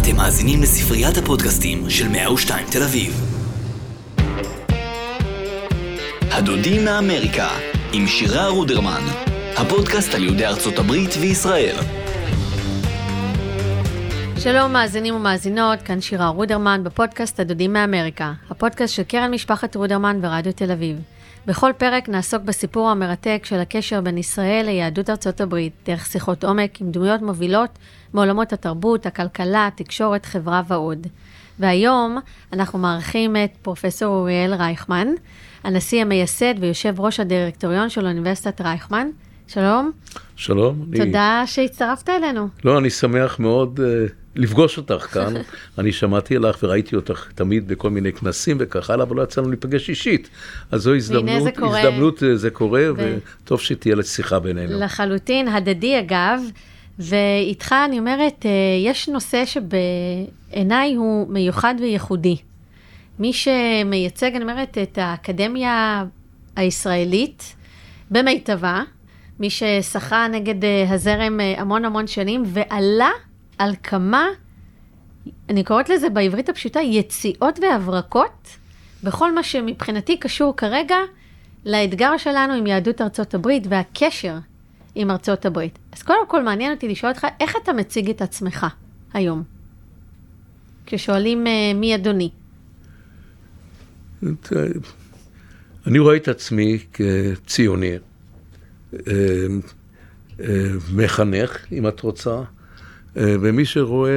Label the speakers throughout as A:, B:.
A: אתם מאזינים לספריית הפודקאסטים של 102 תל אביב. הדודים מאמריקה עם שירה רודרמן, הפודקאסט על יהודי ארצות הברית וישראל.
B: שלום מאזינים ומאזינות, כאן שירה רודרמן בפודקאסט הדודים מאמריקה, הפודקאסט של קרן משפחת רודרמן ורדיו תל אביב. בכל פרק נעסוק בסיפור המרתק של הקשר בין ישראל ליהדות ארצות הברית, דרך שיחות עומק עם דמויות מובילות מעולמות התרבות, הכלכלה, התקשורת, חברה ועוד. והיום אנחנו מארחים את פרופסור אוריאל רייכמן, הנשיא המייסד ויושב ראש הדירקטוריון של אוניברסיטת רייכמן. שלום.
C: שלום.
B: תודה שהצטרפת אלינו.
C: לא, אני שמח מאוד לפגוש אותך כאן. אני שמעתי עליך וראיתי אותך תמיד בכל מיני כנסים וכך הלאה, אבל לא יצאנו להיפגש אישית. אז זו הזדמנות, זה קורה, וטוב שתהיה לשיחה בינינו.
B: לחלוטין, הדדי אגב, ואיתך אני אומרת, יש נושא שבעיניי הוא מיוחד וייחודי. מי שמייצג, אני אומרת, את האקדמיה הישראלית במיטבה, מי ששחה נגד הזרם המון שנים, ועלה על כמה, אני קוראת לזה בעברית הפשוטה, יציאות והברקות, בכל מה שמבחינתי קשור כרגע לאתגר שלנו עם יהדות ארצות הברית והקשר עם ארצות הברית. אז קודם כל מעניין אותי לשאול אותך, איך אתה מציג את עצמך היום? כששואלים מי אדוני?
C: אני רואה את עצמי כציוני, מחנך, אם את רוצה, ומי שרואה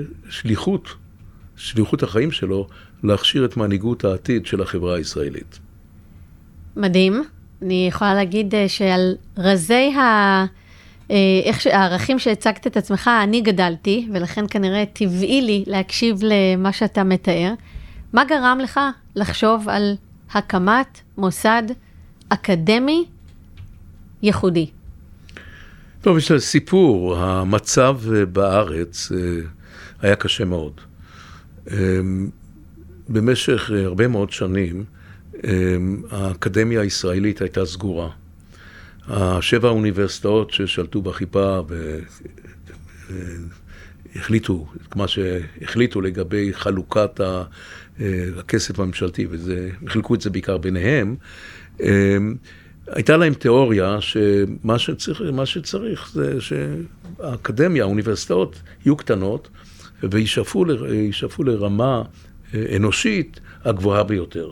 C: שליחות החיים שלו, להכשיר את מנהיגות העתיד של החברה הישראלית.
B: מדהים. אני יכולה להגיד שעל רזי הערכים שהצגת את עצמך, אני גדלתי, ולכן כנראה טבעי לי להקשיב למה שאתה מתאר. מה גרם לך לחשוב על הקמת מוסד אקדמי ייחודי?
C: טוב, יש סיפור, המצב בארץ היה קשה מאוד. במשך הרבה מאוד שנים, האקדמיה הישראלית הייתה סגורה. 7 האוניברסיטאות ששלטו בחיפה והחליטו, כמו שהחליטו לגבי חלוקת הכסף הממשלתי, וחילקו את זה בעיקר ביניהם, הייתה להם תיאוריה שמה שצריך זה שהאקדמיה, האוניברסיטאות יהיו קטנות וישאפו לרמה אנושית הגבוהה ביותר.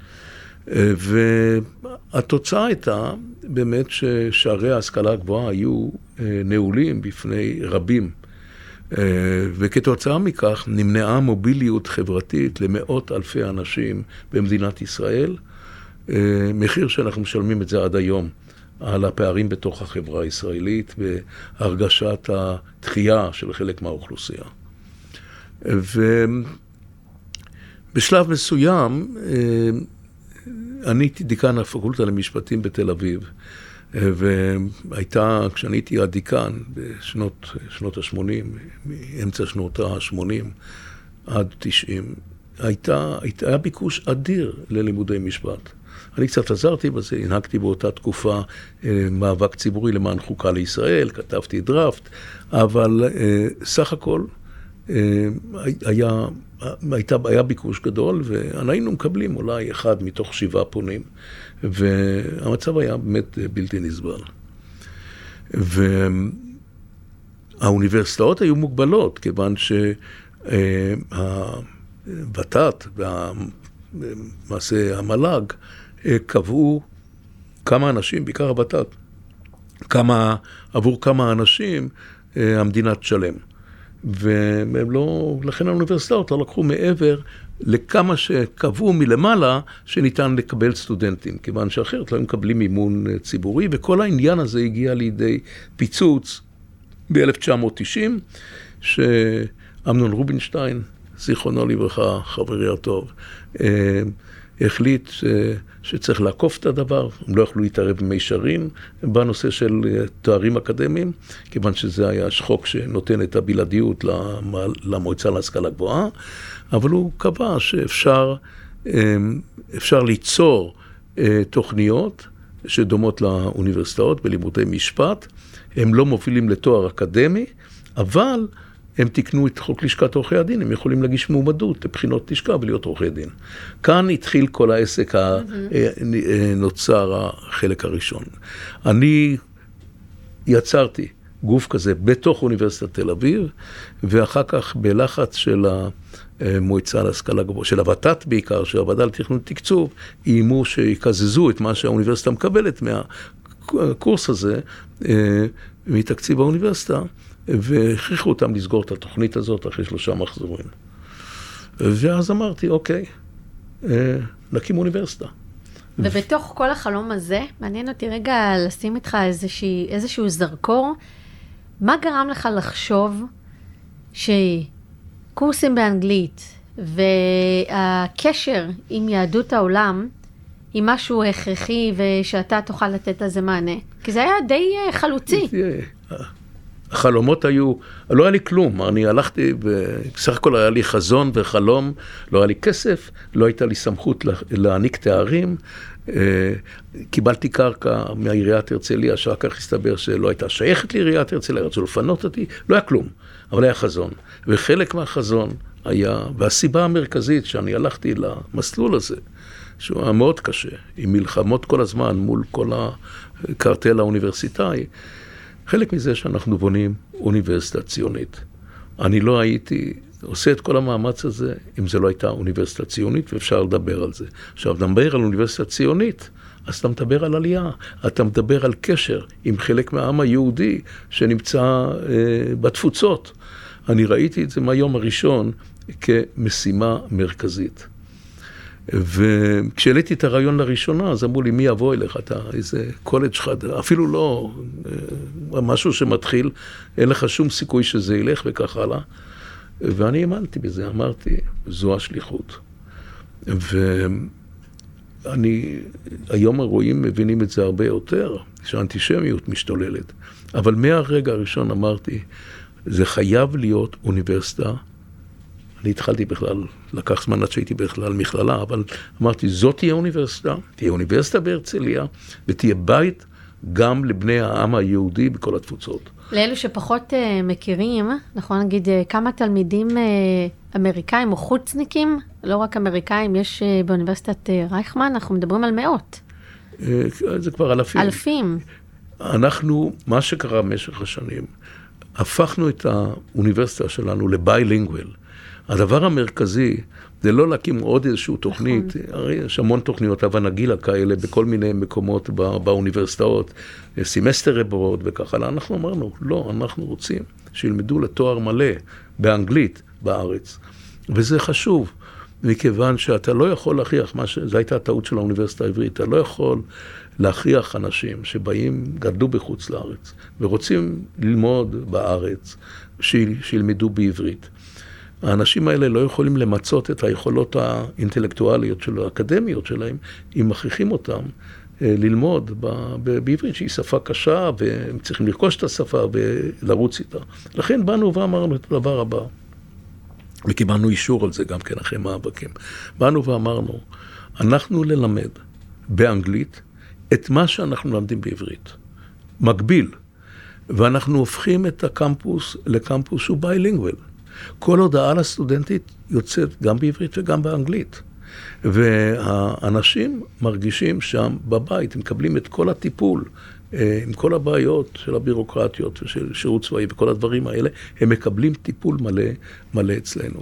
C: והתוצאה הייתה באמת ששערי ההשכלה הגבוהה היו נעולים בפני רבים. וכתוצאה מכך נמנעה מוביליות חברתית למאות אלפי אנשים במדינת ישראל, מחיר שאנחנו משלמים את זה עד היום, על הפערים בתוך החברה הישראלית והרגשת התחייה של חלק מהאוכלוסייה. ובשלב מסוים, אני הייתי דיקן הפקולטה למשפטים בתל אביב, והייתה, כשאני הייתי הדיקן בשנות ה-80, מאמצע שנות ה-80 עד 90, היה ביקוש אדיר ללימודי משפט. אני קצת עזרתי בזה, הנהגתי באותה תקופה מאבק ציבורי למען חוקה לישראל, כתבתי דראפט, אבל סך הכל היה ביקוש גדול, והיינו מקבלים אולי 1 מתוך 7 פונים, והמצב היה באמת בלתי נסבל. והאוניברסיטאות היו מוגבלות, כיוון שהוות"ת והמעשה המל"ג קבעו כמה אנשים, בעיקר הוות"ת, עבור כמה אנשים המדינה תשלם. ולכן האוניברסיטאות לא לקחו מעבר לכמה שקבעו מלמעלה שניתן לקבל סטודנטים, כיוון שאחרת לא מקבלים מימון ציבורי, וכל העניין הזה הגיע לידי פיצוץ ב-1990, שאמנון רובינשטיין, זיכרונו לברכה, חברי הטוב, החליט שצריך לעקוף את הדבר, הם לא יכלו להתערב במישרין בנושא של תארים אקדמיים, כיוון שזה היה חוק שנותן את הבלעדיות למועצה להשכלה גבוהה, אבל הוא קבע שאפשר ליצור תוכניות שדומות לאוניברסיטאות בלימודי משפט, הם לא מובילים לתואר אקדמי, אבל הם תקנו את חוק לשכת עורכי הדין, הם יכולים להגיש מועמדות לבחינות לשכה ולהיות עורכי דין. כאן התחיל כל העסק נוצר החלק הראשון. אני יצרתי גוף כזה בתוך אוניברסיטת תל אביב, ואחר כך בלחץ של המועצה להשכלה גבוהה, של הוות"ת בעיקר, של הוועדה לתכנון תקצוב, איימו שיקזזו את מה שהאוניברסיטה מקבלת מהקורס הזה, מתקציב האוניברסיטה, והכריחו אותם לסגור את התוכנית הזאת אחרי 3 מחזורים. ואז אמרתי, אוקיי, נקים אוניברסיטה.
B: ובתוך כל החלום הזה, מעניין אותי רגע לשים איתך איזשהו זרקור, מה גרם לך לחשוב שקורסים באנגלית והקשר עם יהדות העולם היא משהו הכרחי ושאתה תוכל לתת לזה מענה? כי זה היה די חלוצי.
C: החלומות היו, לא היה לי כלום, אני הלכתי, בסך הכל היה לי חזון וחלום, לא היה לי כסף, לא הייתה לי סמכות להעניק תארים, קיבלתי קרקע מהעיריית הרצליה, שאחר כך הסתבר שלא הייתה שייכת לעיריית הרצליה, רצו לפנות אותי, לא היה כלום, אבל היה חזון. וחלק מהחזון היה, והסיבה המרכזית שאני הלכתי למסלול הזה, שהוא היה מאוד קשה, עם מלחמות כל הזמן מול כל הקרטל האוניברסיטאי, חלק מזה שאנחנו בונים אוניברסיטה ציונית. אני לא הייתי עושה את כל המאמץ הזה, אם זה לא הייתה אוניברסיטה ציונית, ואפשר לדבר על זה. עכשיו, לדבר על אוניברסיטה ציונית, אז אתה מדבר על עלייה, אתה מדבר על קשר עם חלק מהעם היהודי שנמצא בתפוצות. אני ראיתי את זה מהיום הראשון כמשימה מרכזית. וכשהעליתי את הרעיון לראשונה, אז אמרו לי, מי יבוא אליך? אתה איזה קולג' חד, אפילו לא משהו שמתחיל, אין לך שום סיכוי שזה ילך וכך הלאה. ואני האמנתי בזה, אמרתי, זו השליחות. ואני, היום הרואים מבינים את זה הרבה יותר, שהאנטישמיות משתוללת. אבל מהרגע הראשון אמרתי, זה חייב להיות אוניברסיטה. אני התחלתי בכלל, לקח זמן עד שהייתי בכלל מכללה, אבל אמרתי, זאת תהיה אוניברסיטה, תהיה אוניברסיטה בהרצליה, ותהיה בית גם לבני העם היהודי בכל התפוצות.
B: לאלו שפחות מכירים, נכון להגיד, כמה תלמידים אמריקאים או חוצניקים, לא רק אמריקאים, יש באוניברסיטת רייכמן, אנחנו מדברים על מאות.
C: זה כבר אלפים.
B: אלפים.
C: אנחנו, מה שקרה במשך השנים, הפכנו את האוניברסיטה שלנו לביילינגוול. הדבר המרכזי זה לא להקים עוד איזושהי תוכנית, הרי יש המון תוכניות אבנגילה כאלה בכל מיני מקומות באוניברסיטאות, סמסטר הבאות וככה, אנחנו אמרנו, לא, אנחנו רוצים שילמדו לתואר מלא באנגלית בארץ, וזה חשוב, מכיוון שאתה לא יכול להכריח, זו הייתה הטעות של האוניברסיטה העברית, אתה לא יכול להכריח אנשים שבאים, גדלו בחוץ לארץ, ורוצים ללמוד בארץ, שילמדו בעברית. האנשים האלה לא יכולים למצות את היכולות האינטלקטואליות של האקדמיות שלהם, אם מכריחים אותם ללמוד בעברית שהיא שפה קשה, והם צריכים לרכוש את השפה ולרוץ איתה. לכן באנו ואמרנו את הדבר הבא, וקיבלנו אישור על זה גם כן אחרי מאבקים. באנו ואמרנו, אנחנו ללמד באנגלית את מה שאנחנו למדים בעברית. מקביל. ואנחנו הופכים את הקמפוס לקמפוס שהוא ביילינגוול. כל הודעה לסטודנטית יוצאת גם בעברית וגם באנגלית. והאנשים מרגישים שם בבית, הם מקבלים את כל הטיפול, עם כל הבעיות של הבירוקרטיות ושל שירות צבאי וכל הדברים האלה, הם מקבלים טיפול מלא אצלנו.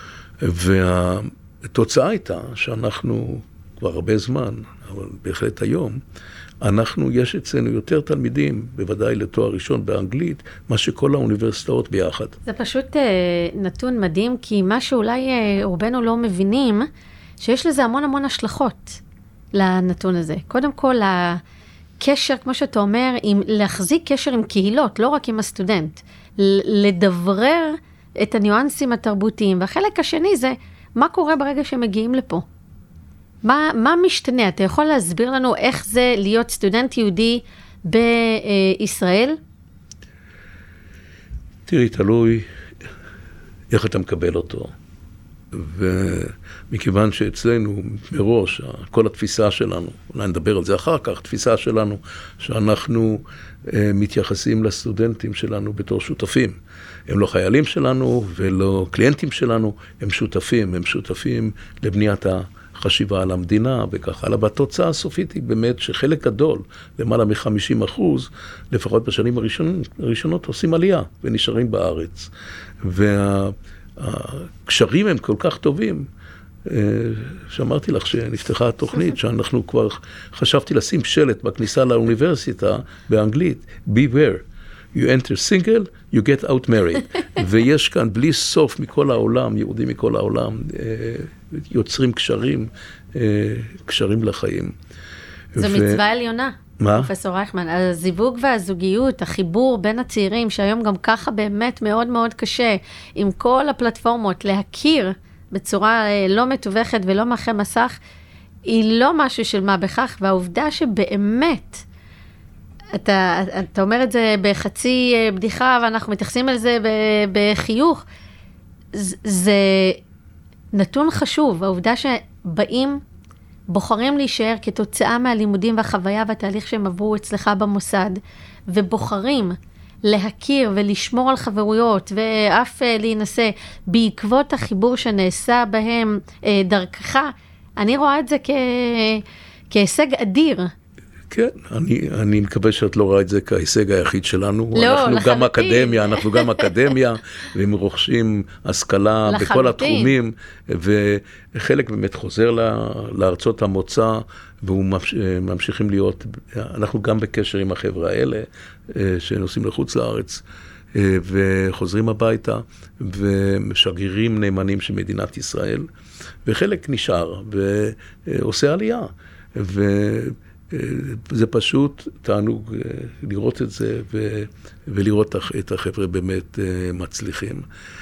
C: והתוצאה הייתה שאנחנו כבר הרבה זמן, אבל בהחלט היום, יש אצלנו יותר תלמידים, בוודאי לתואר ראשון באנגלית, מה שכל האוניברסיטאות ביחד.
B: זה פשוט נתון מדהים, כי מה שאולי רובנו לא מבינים, שיש לזה המון השלכות לנתון הזה. קודם כל, הקשר, כמו שאתה אומר, להחזיק קשר עם קהילות, לא רק עם הסטודנט, לדברר את הניואנסים התרבותיים, והחלק השני זה, מה קורה ברגע שמגיעים לפה? מה משתנה? אתה יכול להסביר לנו איך זה להיות סטודנט יהודי בישראל?
C: תראי, תלוי איך אתה מקבל אותו. ומכיוון שאצלנו מראש, כל התפיסה שלנו, אולי נדבר על זה אחר כך, התפיסה שלנו שאנחנו מתייחסים לסטודנטים שלנו בתור שותפים. הם לא חיילים שלנו ולא קליינטים שלנו, הם שותפים לבניית החשיבה על המדינה וכך הלאה. והתוצאה הסופית היא באמת שחלק גדול, למעלה מ-50%, לפחות בשנים הראשונות עושים עלייה ונשארים בארץ. והקשרים הם כל כך טובים, שאמרתי לך שנפתחה התוכנית, שאנחנו כבר חשבתי לשים שלט בכניסה לאוניברסיטה באנגלית, beware, you enter single, you get out married. ויש כאן בלי סוף מכל העולם, יהודים מכל העולם, יוצרים קשרים לחיים.
B: זו מצווה עליונה.
C: מה?
B: פרופסור רייכמן, הזיווג והזוגיות, החיבור בין הצעירים, שהיום גם ככה באמת מאוד מאוד קשה, עם כל הפלטפורמות, להכיר בצורה לא מתווכת ולא מאחרי מסך, היא לא משהו של מה בכך, והעובדה שבאמת, אתה אומר את זה בחצי בדיחה, ואנחנו מתייחסים על זה בחיוך, זה נתון חשוב, העובדה שבאים, בוחרים להישאר כתוצאה מהלימודים והחוויה והתהליך שהם עברו אצלך במוסד, ובוחרים להכיר ולשמור על חברויות, ואף להינשא בעקבות החיבור שנעשה בהם דרכך, אני רואה את זה כהישג אדיר.
C: כן, אני מקווה שאת לא רואה את זה כהישג היחיד שלנו.
B: לא,
C: אנחנו גם אקדמיה, והם רוכשים השכלה בכל התחומים, וחלק באמת חוזר לארצות המוצא, וממשיכים להיות, אנחנו גם בקשר עם החבר'ה האלה, שנוסעים לחוץ לארץ, וחוזרים הביתה, ומשגרירים נאמנים של מדינת ישראל, וחלק נשאר, ועושה עלייה, זה פשוט תענוג לראות את זה, ולראות את החבר'ה באמת מצליחים.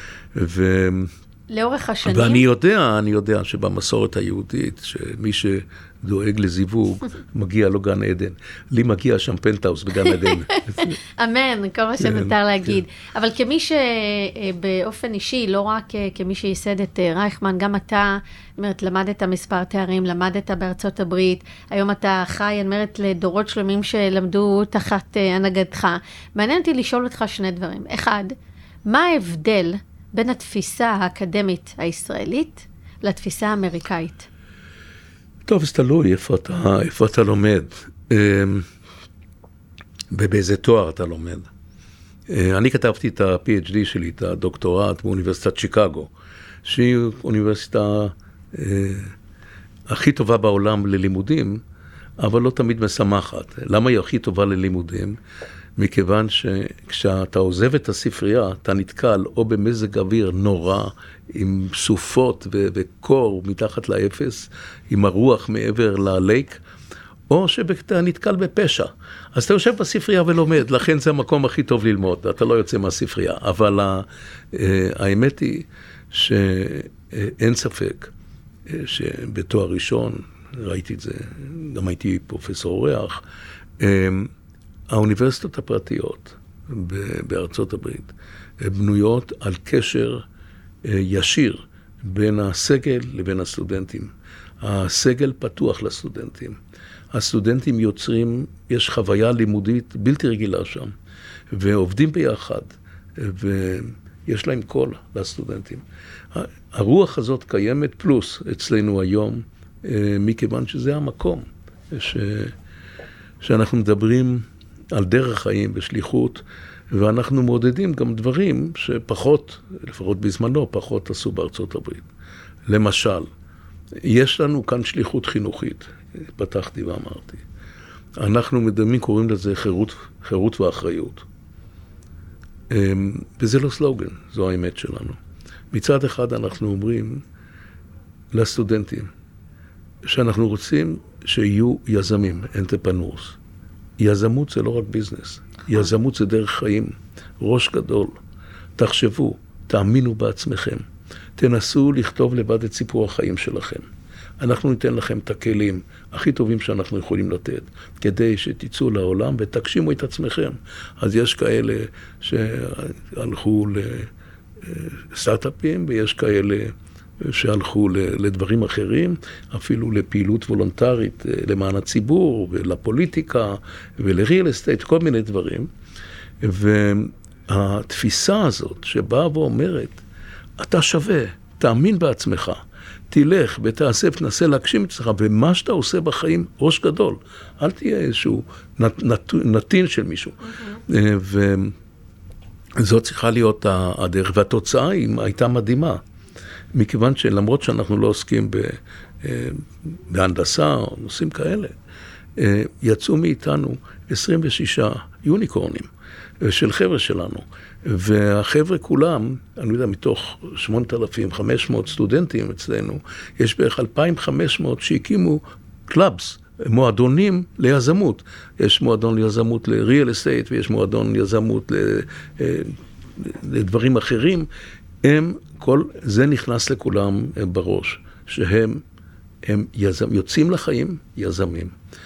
B: לאורך השנים?
C: ואני יודע שבמסורת היהודית, שמי שדואג לזיווג, מגיע לו גן עדן. לי מגיע שם פנטהאוס בגן עדן.
B: אמן, כל מה שנותר להגיד. אבל כמי שבאופן אישי, לא רק כמי שייסד את רייכמן, גם אתה, למדת מספר תארים, למדת בארצות הברית, היום אתה חי, אני אומרת, לדורות שלמים שלמדו תחת הנהגתך. מעניין אותי לשאול אותך שני דברים. אחד, מה ההבדל בין התפיסה האקדמית הישראלית לתפיסה האמריקאית?
C: טוב, אז תלוי איפה אתה לומד, ובאיזה תואר אתה לומד. אני כתבתי את ה-PhD שלי, את הדוקטורט באוניברסיטת שיקגו, שהיא אוניברסיטה הכי טובה בעולם ללימודים, אבל לא תמיד משמחת. למה היא הכי טובה ללימודים? מכיוון שכשאתה עוזב את הספרייה, אתה נתקל או במזג אוויר נורא, עם סופות וקור מתחת לאפס, עם הרוח מעבר ללייק, או שאתה נתקל בפשע. אז אתה יושב בספרייה ולומד, לכן זה המקום הכי טוב ללמוד, אתה לא יוצא מהספרייה. אבל האמת היא שאין ספק שבתואר ראשון, ראיתי את זה, גם הייתי פרופסור אורח, האוניברסיטות הפרטיות בארצות הברית בנויות על קשר ישיר בין הסגל לבין הסטודנטים. הסגל פתוח לסטודנטים. הסטודנטים יוצרים, יש חוויה לימודית בלתי רגילה שם, ועובדים ביחד, ויש להם קול לסטודנטים. הרוח הזאת קיימת פלוס אצלנו היום, מכיוון שזה המקום שאנחנו מדברים על דרך חיים בשליחות, ואנחנו מעודדים גם דברים שפחות, לפחות בזמנו, פחות עשו בארצות הברית. למשל, יש לנו כאן שליחות חינוכית, פתחתי ואמרתי. אנחנו מדמים, קוראים לזה חירות ואחריות. וזה לא סלוגן, זו האמת שלנו. מצד אחד אנחנו אומרים לסטודנטים, שאנחנו רוצים שיהיו יזמים, entrepreneurs. יזמות זה לא רק ביזנס, יזמות זה דרך חיים, ראש גדול. תחשבו, תאמינו בעצמכם, תנסו לכתוב לבד את סיפור החיים שלכם. אנחנו ניתן לכם את הכלים הכי טובים שאנחנו יכולים לתת, כדי שתצאו לעולם ותגשימו את עצמכם. אז יש כאלה שהלכו לסטארט-אפים, ויש כאלה שהלכו לדברים אחרים, אפילו לפעילות וולונטרית למען הציבור ולפוליטיקה ולריאל אסטייט, כל מיני דברים. והתפיסה הזאת שבאה ואומרת, אתה שווה, תאמין בעצמך, תלך ותעשה ותנסה להגשים את עצמך, ומה שאתה עושה בחיים, ראש גדול. אל תהיה איזשהו נתין של מישהו. וזאת צריכה להיות הדרך, והתוצאה הייתה מדהימה. מכיוון שלמרות שאנחנו לא עוסקים בהנדסה או נושאים כאלה, יצאו מאיתנו 26 יוניקורנים של חבר'ה שלנו. והחבר'ה כולם, אני יודע, מתוך 8,500 סטודנטים אצלנו, יש בערך 2,500 שהקימו קלאבס, מועדונים ליזמות. יש מועדון ליזמות ל-real estate, ויש מועדון ליזמות לדברים אחרים. כל זה נכנס לכולם בראש, שהם יוצאים לחיים יזמים.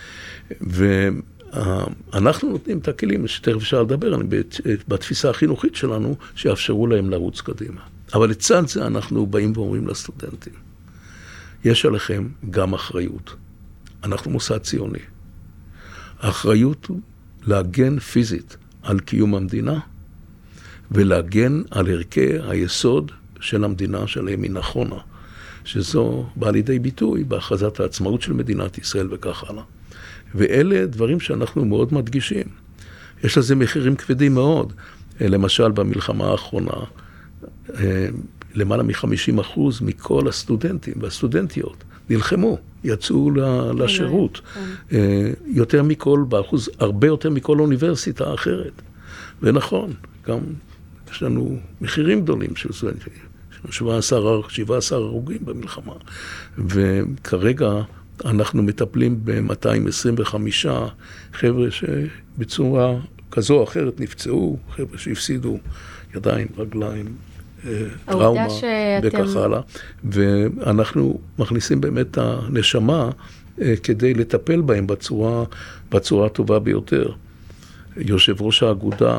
C: אנחנו נותנים את הכלים, שתכף אפשר לדבר, בתפיסה החינוכית שלנו, שיאפשרו להם לרוץ קדימה. אבל לצד זה אנחנו באים ואומרים לסטודנטים, יש עליכם גם אחריות. אנחנו מוסד ציוני. האחריות הוא להגן פיזית על קיום המדינה, ולהגן על ערכי היסוד של המדינה שלהם היא נכונה, שזו באה לידי ביטוי בהכרזת העצמאות של מדינת ישראל וכך הלאה. ואלה דברים שאנחנו מאוד מדגישים. יש לזה מחירים כבדים מאוד. למשל, במלחמה האחרונה, למעלה מ-50% מכל הסטודנטים והסטודנטיות נלחמו, יצאו לשירות. יותר מכל, באחוז, הרבה יותר מכל אוניברסיטה אחרת. ונכון, גם יש לנו מחירים גדולים של סטודנטים. 17 הרוגים במלחמה. וכרגע אנחנו מטפלים ב-225 חבר'ה שבצורה כזו או אחרת נפצעו, חבר'ה שהפסידו ידיים, רגליים, טראומה וכך הלאה. ואנחנו מכניסים באמת את הנשמה כדי לטפל בהם בצורה הטובה ביותר. יושב ראש האגודה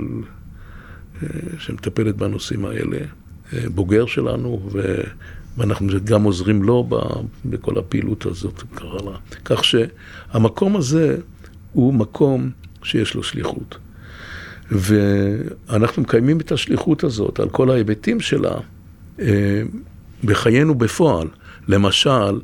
C: שמטפלת בנושאים האלה, בוגר שלנו, ואנחנו גם עוזרים לו בכל הפעילות הזאת. כך שהמקום הזה הוא מקום שיש לו שליחות. ואנחנו מקיימים את השליחות הזאת על כל ההיבטים שלה בחיינו בפועל. למשל,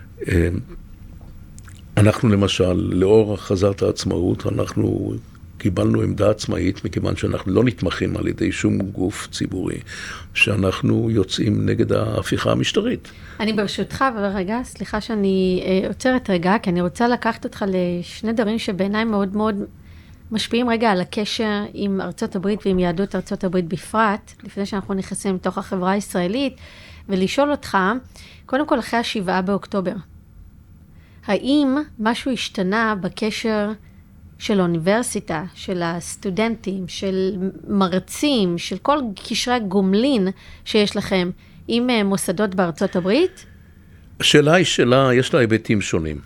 C: אנחנו למשל, לאור הכרזת העצמאות, אנחנו קיבלנו עמדה עצמאית, מכיוון שאנחנו לא נתמכים על ידי שום גוף ציבורי, שאנחנו יוצאים נגד ההפיכה המשטרית.
B: אני ברשותך, ורגע, סליחה שאני עוצרת רגע, כי אני רוצה לקחת אותך לשני דברים שבעיניי מאוד מאוד משפיעים רגע על הקשר עם ארצות הברית ועם יהדות ארצות הברית בפרט, לפני שאנחנו נכנסים לתוך החברה הישראלית, ולשאול אותך, קודם כל אחרי 7 באוקטובר, האם משהו השתנה בקשר של האוניברסיטה, של הסטודנטים, של מרצים, של כל קשרי גומלין שיש לכם עם מוסדות בארצות הברית?
C: השאלה היא שאלה, יש לה היבטים שונים.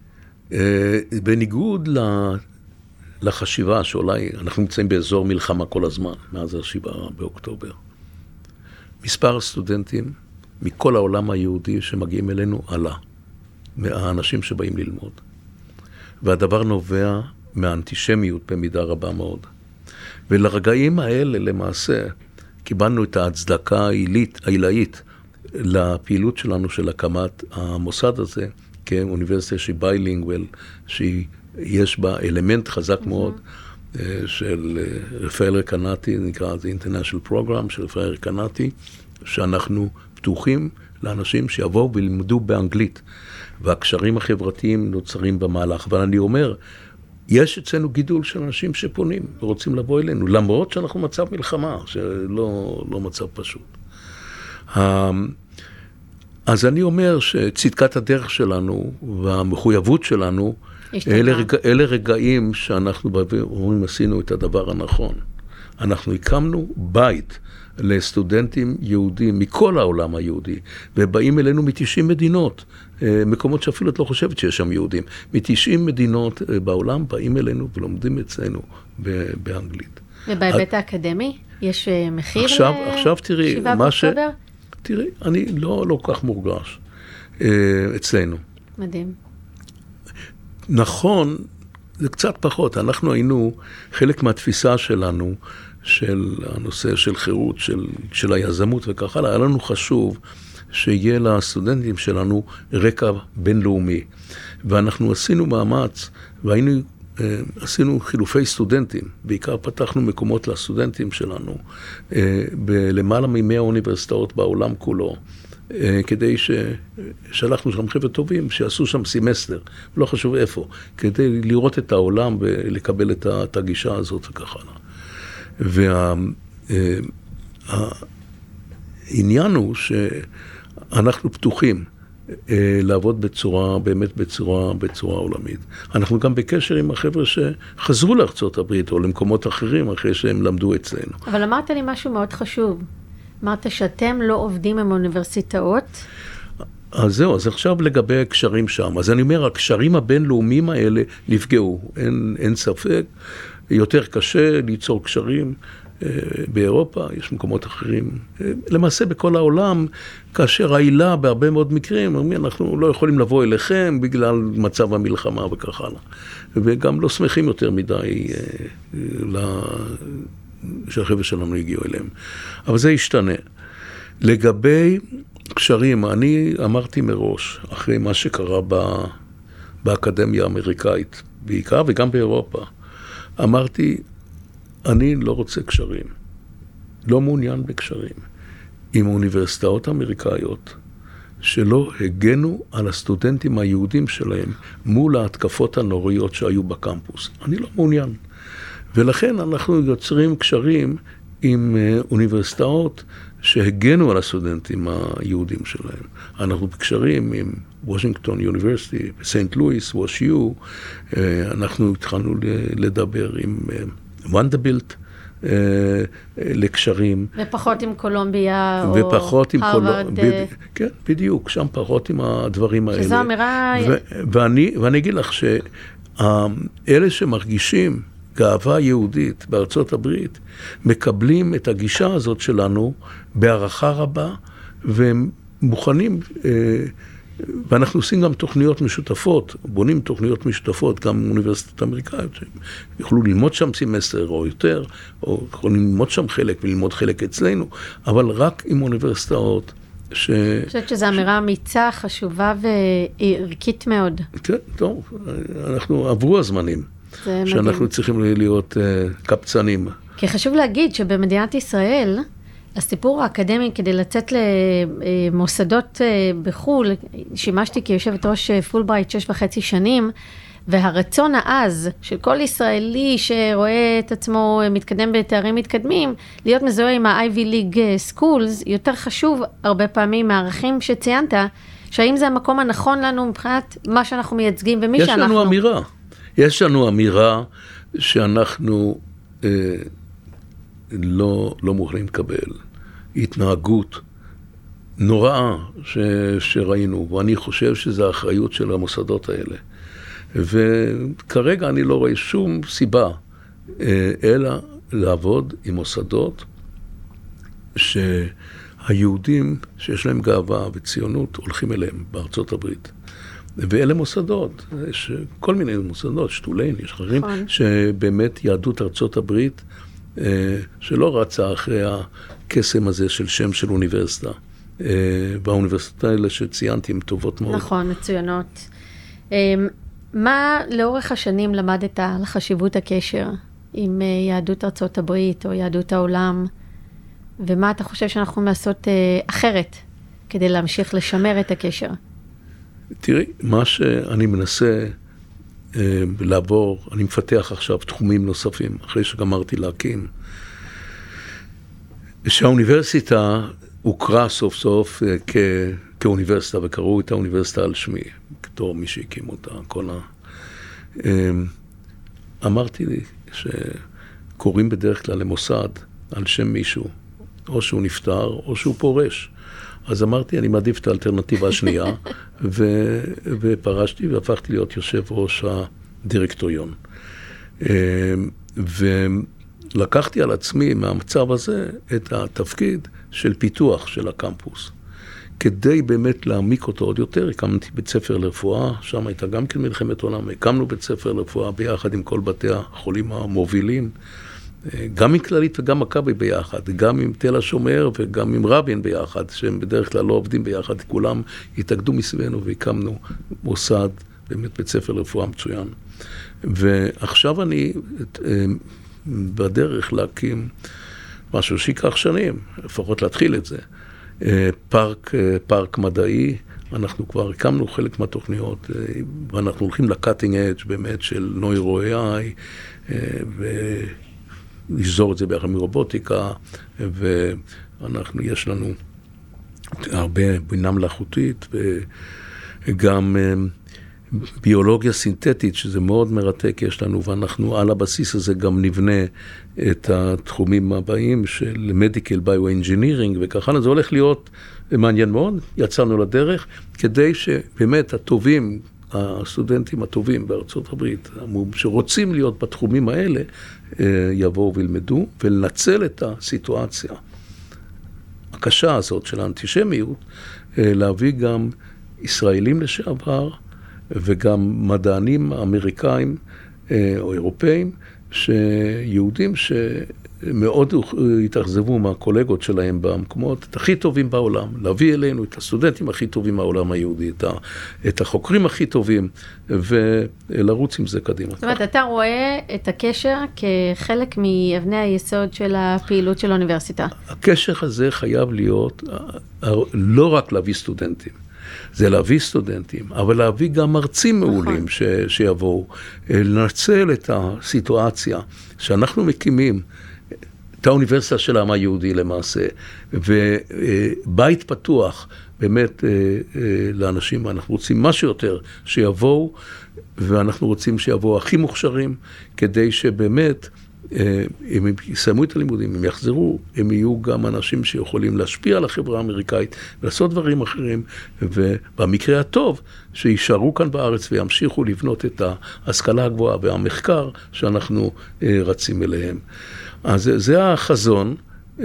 C: בניגוד לחשיבה שאולי אנחנו נמצאים באזור מלחמה כל הזמן, מאז 7 באוקטובר. מספר הסטודנטים מכל העולם היהודי שמגיעים אלינו עלה, מהאנשים שבאים ללמוד. והדבר נובע מהאנטישמיות במידה רבה מאוד. ולרגעים האלה למעשה קיבלנו את ההצדקה העילאית לפעילות שלנו של הקמת המוסד הזה, כאוניברסיטה שהיא ביילינגוול, שיש בה אלמנט חזק מאוד של רפאל רקנאטי, נקרא זה International Program של רפאל רקנאטי, שאנחנו פתוחים לאנשים שיבואו וילמדו באנגלית, והקשרים החברתיים נוצרים במהלך. אבל אני אומר, יש אצלנו גידול של אנשים שפונים ורוצים לבוא אלינו, למרות שאנחנו מצב מלחמה, שלא מצב פשוט. אז אני אומר שצדקת הדרך שלנו והמחויבות שלנו, אלה רגעים שאנחנו אומרים, עשינו את הדבר הנכון. אנחנו הקמנו בית לסטודנטים יהודים מכל העולם היהודי, ובאים אלינו מ-90 מדינות, מקומות שאפילו את לא חושבת שיש שם יהודים. מ-90 מדינות בעולם באים אלינו ולומדים אצלנו באנגלית.
B: ובהיבט האקדמי? יש מחיר
C: עכשיו תראי,
B: 7 באוקטובר?
C: תראי, אני לא כך מורגש אצלנו.
B: מדהים.
C: נכון, זה קצת פחות. אנחנו היינו, חלק מהתפיסה שלנו, של הנושא של חירות, של היזמות וכך הלאה, היה לנו חשוב שיהיה לסטודנטים שלנו רקע בינלאומי. ואנחנו עשינו מאמץ, עשינו חילופי סטודנטים, בעיקר פתחנו מקומות לסטודנטים שלנו, בלמעלה מ100 אוניברסיטאות בעולם כולו, כדי ששלחנו שם חבר'ה טובים, שיעשו שם סמסטר, לא חשוב איפה, כדי לראות את העולם ולקבל את הגישה הזאת וכך הלאה. והעניין הוא שאנחנו פתוחים לעבוד באמת בצורה עולמית. אנחנו גם בקשר עם החבר'ה שחזרו לארצות הברית או למקומות אחרים אחרי שהם למדו אצלנו.
B: אבל אמרת לי משהו מאוד חשוב. אמרת שאתם לא עובדים עם אוניברסיטאות.
C: אז זהו, אז עכשיו לגבי הקשרים שם. אז אני אומר, הקשרים הבינלאומיים האלה נפגעו, אין ספק. יותר קשה ליצור קשרים באירופה, יש מקומות אחרים. למעשה בכל העולם, כאשר העילה בהרבה מאוד מקרים, אנחנו לא יכולים לבוא אליכם בגלל מצב המלחמה וכך הלאה. וגם לא שמחים יותר מדי שהחבר'ה שלנו הגיעו אליהם. אבל זה ישתנה. לגבי קשרים, אני אמרתי מראש, אחרי מה שקרה באקדמיה האמריקאית, בעיקר וגם באירופה, אמרתי, אני לא רוצה קשרים, לא מעוניין בקשרים, עם אוניברסיטאות אמריקאיות, שלא הגנו על הסטודנטים היהודים שלהם מול ההתקפות הנוראיות שהיו בקמפוס. אני לא מעוניין. ולכן אנחנו יוצרים קשרים עם אוניברסיטאות שהגנו על הסטודנטים היהודים שלהם. אנחנו בקשרים עם וושינגטון יוניברסיטי, סנט לואיס, WashU, אנחנו התחלנו לדבר עם ונדרבילט לקשרים.
B: ופחות עם קולומביה או הרווארד.
C: כן, בדיוק, שם פחות עם הדברים האלה.
B: שזו אמירה...
C: ואני אגיד לך שאלה שמרגישים גאווה יהודית בארצות הברית, מקבלים את הגישה הזאת שלנו בהערכה רבה, והם מוכנים, ואנחנו עושים גם תוכניות משותפות, בונים תוכניות משותפות, גם אוניברסיטת אמריקאיות, שהם יוכלו ללמוד שם סמסטר או יותר, או יכולים ללמוד שם חלק וללמוד חלק אצלנו, אבל רק עם אוניברסיטאות
B: אני חושבת שזו אמירה אמיצה, חשובה וערכית מאוד.
C: כן, טוב, אנחנו עברו הזמנים. שאנחנו צריכים להיות קפצנים.
B: כי חשוב להגיד שבמדינת ישראל, הסיפור האקדמי כדי לצאת למוסדות בחול, שימשתי כיושבת ראש פולברייט 6.5 שנים, והרצון העז של כל ישראלי שרואה את עצמו מתקדם בתארים מתקדמים, להיות מזוהה עם ה-Ivy League Schools, יותר חשוב הרבה פעמים מהערכים שציינת, שהאם זה המקום הנכון לנו מבחינת מה שאנחנו מייצגים ומי שאנחנו.
C: יש לנו אמירה. יש לנו אמירה שאנחנו לא מוכנים לקבל. התנהגות נוראה שראינו, ואני חושב שזו האחריות של המוסדות האלה. וכרגע אני לא רואה שום סיבה, אלא לעבוד עם מוסדות שהיהודים שיש להם גאווה וציונות הולכים אליהם בארצות הברית. ואלה מוסדות, יש כל מיני מוסדות, שטולין, יש אחרים, שבאמת יהדות ארצות הברית, שלא רצה אחרי הקסם הזה של שם של אוניברסיטה. והאוניברסיטאות האלה שציינתי הן טובות מאוד.
B: נכון, מצוינות. מה לאורך השנים למדת על חשיבות הקשר עם יהדות ארצות הברית או יהדות העולם, ומה אתה חושב שאנחנו יכולים לעשות אחרת כדי להמשיך לשמר את הקשר?
C: תראי, מה שאני מנסה לעבור, אני מפתח עכשיו תחומים נוספים, אחרי שגמרתי להקים, שהאוניברסיטה הוכרה סוף סוף כאוניברסיטה, וקראו את האוניברסיטה על שמי, כתור מי שהקים אותה, אמרתי לי שקוראים בדרך כלל למוסד על שם מישהו, או שהוא נפטר, או שהוא פורש. אז אמרתי, אני מעדיף את האלטרנטיבה השנייה, ופרשתי והפכתי להיות יושב ראש הדירקטוריון. ולקחתי על עצמי מהמצב הזה את התפקיד של פיתוח של הקמפוס. כדי באמת להעמיק אותו עוד יותר, הקמתי בית ספר לרפואה, שם הייתה גם כן מלחמת עולם, הקמנו בית ספר לרפואה ביחד עם כל בתי החולים המובילים, גם עם כללית וגם מכבי ביחד, גם עם תל השומר וגם עם רבין ביחד, שהם בדרך כלל לא עובדים ביחד, כולם התאגדו מסביבנו והקמנו מוסד, באמת בית ספר לרפואה מצוין. ועכשיו אני בדרך להקים משהו שיקח שנים, לפחות להתחיל את זה. פארק מדעי, אנחנו כבר הקמנו חלק מהתוכניות, ואנחנו הולכים לקאטינג אדג' באמת של נוירו-AI, ולשזור את זה ביחד מרובוטיקה, יש לנו הרבה בינה מלאכותית, וגם ביולוגיה סינתטית, שזה מאוד מרתק יש לנו, ואנחנו על הבסיס הזה גם נבנה את התחומים הבאים של Medical Bioengineering וככה, זה הולך להיות מעניין מאוד, יצאנו לדרך, כדי שבאמת הטובים, הסטודנטים הטובים בארצות הברית, שרוצים להיות בתחומים האלה, יבואו וילמדו, ולנצל את הסיטואציה הקשה הזאת של האנטישמיות, להביא גם ישראלים לשעבר, וגם מדענים אמריקאים או אירופאים, שיהודים שמאוד התאכזבו מהקולגות שלהם במקומות, את הכי טובים בעולם, להביא אלינו את הסטודנטים הכי טובים מהעולם היהודי, את החוקרים הכי טובים, ולרוץ עם זה קדימה.
B: זאת אומרת, אתה רואה את הקשר כחלק מאבני היסוד של הפעילות של האוניברסיטה. הקשר
C: הזה חייב להיות לא רק להביא סטודנטים, זה להביא סטודנטים, אבל להביא גם מרצים מעולים שיבואו, לנצל את הסיטואציה שאנחנו מקימים, את האוניברסיטה של העם היהודי למעשה, ובית פתוח באמת לאנשים, אנחנו רוצים משהו יותר שיבואו, ואנחנו רוצים שיבואו הכי מוכשרים, כדי שבאמת אם הם יסיימו את הלימודים, הם יחזרו, הם יהיו גם אנשים שיכולים להשפיע על החברה האמריקאית, לעשות דברים אחרים, ובמקרה הטוב, שישארו כאן בארץ וימשיכו לבנות את ההשכלה הגבוהה והמחקר שאנחנו רצים אליהם. אז זה החזון,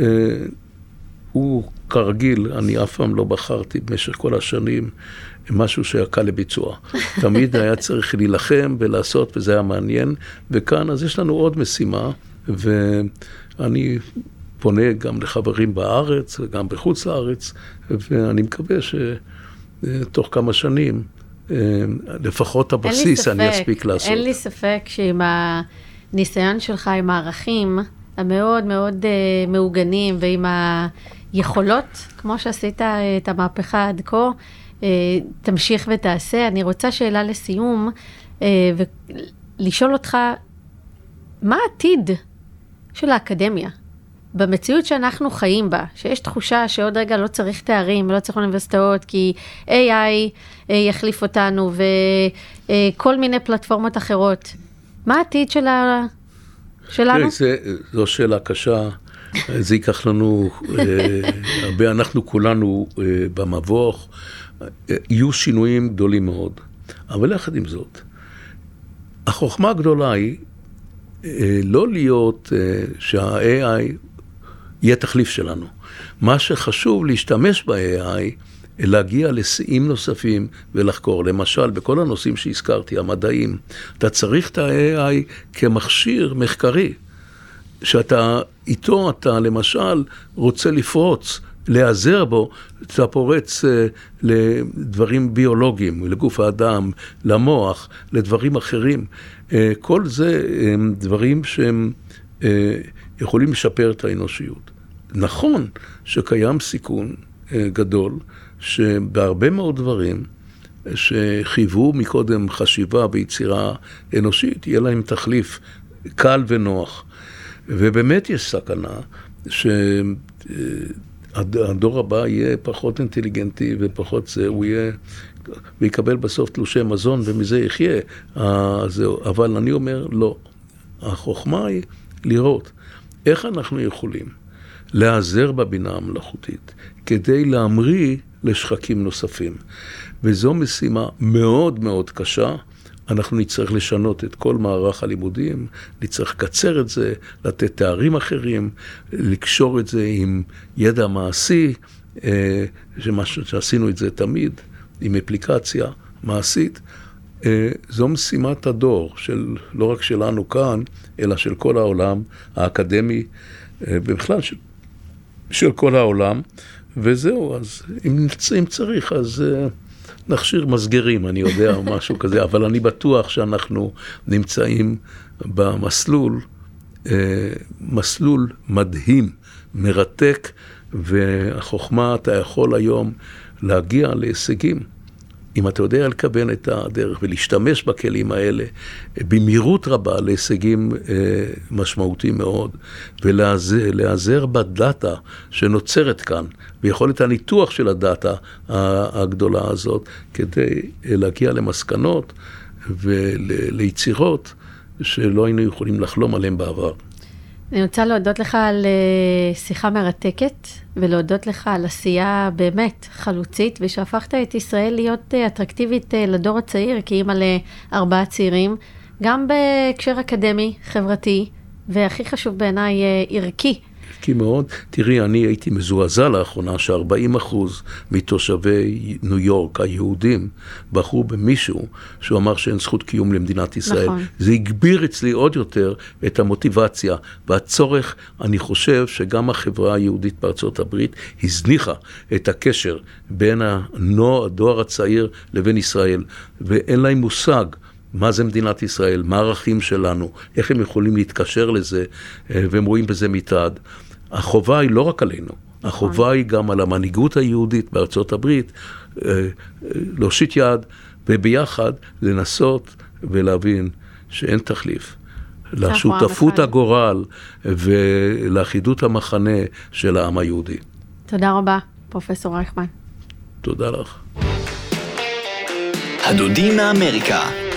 C: הוא כרגיל, אני אף פעם לא בחרתי במשך כל השנים, משהו שהיה קל לביצוע. תמיד היה צריך להילחם ולעשות, וזה היה מעניין. וכאן, אז יש לנו עוד משימה, ואני פונה גם לחברים בארץ, וגם בחוץ לארץ, ואני מקווה שתוך כמה שנים, לפחות הבסיס אני אספיק לעשות.
B: אין לי ספק שעם הניסיון שלך, עם הערכים המאוד מאוד מעוגנים, ועם היכולות, כמו שעשית את המהפכה עד כה, תמשיך ותעשה. אני רוצה שאלה לסיום, ולשאול אותך, מה העתיד של האקדמיה? במציאות שאנחנו חיים בה, שיש תחושה שעוד רגע לא צריך תארים, ולא צריך אוניברסיטאות, כי AI יחליף אותנו, וכל מיני פלטפורמות אחרות. מה העתיד שלנו?
C: זו שאלה קשה. זה ייקח לנו הרבה, אנחנו כולנו במבוך, יהיו שינויים גדולים מאוד. אבל יחד עם זאת, החוכמה הגדולה היא לא להיות שה-AI יהיה תחליף שלנו. מה שחשוב להשתמש ב-AI, להגיע לשיאים נוספים ולחקור. למשל, בכל הנושאים שהזכרתי, המדעים, אתה צריך את ה-AI כמכשיר מחקרי, שאתה איתו, אתה למשל רוצה לפרוץ, להיעזר בו, אתה פורץ לדברים ביולוגיים, לגוף האדם, למוח, לדברים אחרים. כל זה דברים שהם יכולים לשפר את האנושיות. נכון שקיים סיכון גדול, שבהרבה מאוד דברים שחייבו מקודם חשיבה ויצירה אנושית, יהיה להם תחליף קל ונוח. ובאמת יש סכנה שהדור הבא יהיה פחות אינטליגנטי ופחות זה, הוא יהיה, ויקבל בסוף תלושי מזון ומזה יחיה. אבל אני אומר, לא. החוכמה היא לראות איך אנחנו יכולים להיעזר בבינה המלאכותית כדי להמריא לשחקים נוספים. וזו משימה מאוד מאוד קשה, אנחנו נצטרך לשנות את כל מערך הלימודים, נצטרך לקצר את זה, לתת תארים אחרים, לקשור את זה עם ידע מעשי, שעשינו את זה תמיד, עם אפליקציה מעשית. זו משימת הדור, לא רק שלנו כאן, אלא של כל העולם האקדמי, בכלל של כל העולם, וזהו, אז אם צריך, אז נכשיר מסגרים, אני יודע, או משהו כזה, אבל אני בטוח שאנחנו נמצאים במסלול, מסלול מדהים, מרתק, והחוכמה אתה יכול היום להגיע להישגים. אם אתה יודע לקבל את הדרך ולהשתמש בכלים האלה במהירות רבה להישגים משמעותיים מאוד, ולהיעזר בדאטה שנוצרת כאן, ויכולת הניתוח של הדאטה הגדולה הזאת, כדי להגיע למסקנות וליצירות שלא היינו יכולים לחלום עליהם בעבר.
B: אני רוצה להודות לך על שיחה מרתקת, ולהודות לך על עשייה באמת חלוצית, ושהפכת את ישראל להיות אטרקטיבית לדור הצעיר, כאימא ל4 צעירים, גם בהקשר אקדמי, חברתי, והכי חשוב בעיניי, ערכי.
C: ערכי מאוד. תראי, אני הייתי מזועזע לאחרונה ש40% מתושבי ניו יורק, היהודים, בחרו במישהו שהוא אמר שאין זכות קיום למדינת ישראל. נכון. זה הגביר אצלי עוד יותר את המוטיבציה והצורך. אני חושב שגם החברה היהודית בארצות הברית הזניחה את הקשר בין הדור הצעיר לבין ישראל, ואין להם מושג מה זה מדינת ישראל, מה הערכים שלנו, איך הם יכולים להתקשר לזה, והם רואים בזה מטעד. החובה היא לא רק עלינו, החובה היא גם על המנהיגות היהודית בארצות הברית, להושיט יד וביחד לנסות ולהבין שאין תחליף. לשותפות הגורל ולאחידות המחנה של העם היהודי.
B: תודה רבה, פרופסור רייכמן.
C: תודה לך.
A: הדודים מאמריקה.